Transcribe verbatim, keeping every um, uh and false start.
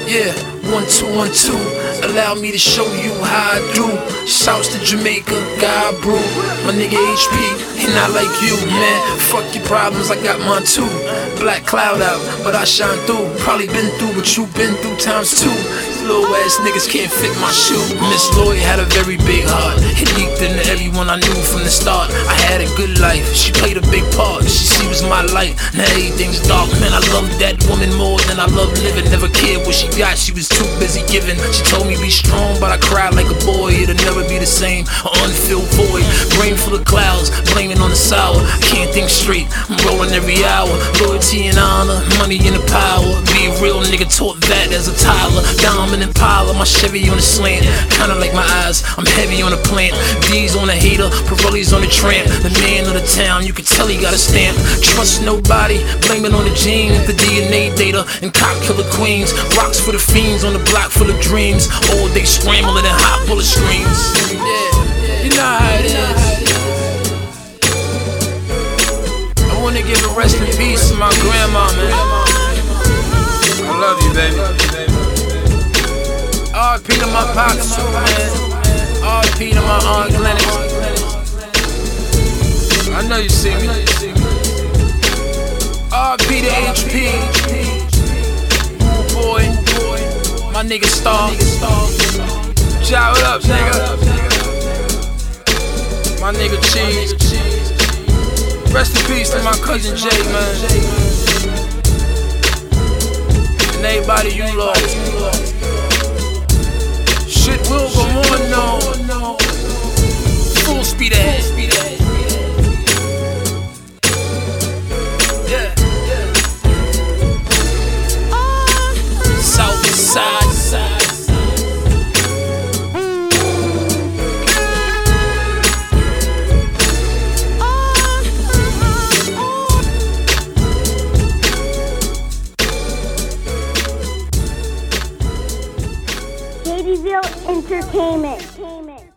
Yeah, one, two, one, two. Allow me to show you how I do. Shouts to Jamaica, God brew. My nigga H P, he not like you, man. Fuck your problems, I got mine too. Black cloud out, but I shine through. Probably been through what you been through times two. Little ass niggas can't fit my shoe. Miss Lloyd had a very big heart. It leaked into everyone I knew from the start. I had a good life, she played a big part. She, she was my light, now everything's dark. Man, I love that woman more than I love living. Never cared what she got, she was too busy giving. She told me be strong, but I cried like a boy. It'll never be the same, an unfilled void. Brain full of clouds, blaming on the sour. Can't think straight, I'm rolling every hour. Loyalty and honor, money and the power. Be a real nigga, taught that as a toddler. Dominant Impala, my Chevy on the slant. Kinda like my eyes, I'm heavy on the plant. D's on the hater, Pirelli's on the tramp. The man of the town, you can tell he got a stamp. Trust nobody, blame it on the genes. The D N A data and cop killer queens. Rocks for the fiends on the block full of dreams. All day scrambling and hot bullet screams. Yeah, you know how it is. I wanna give a rest in peace to my grandma, man. I love you, baby. R I P to my pops too, man. R I P to my Aunt Glennis. I know you see me. R I P to H P. Ooh boy, my nigga Star. Shout it up, nigga. My nigga Cheese. Rest in peace to my cousin Jay, man. And everybody you lost. Shit will go on, no. Full speed ahead. Yeah. South side. Entertainment.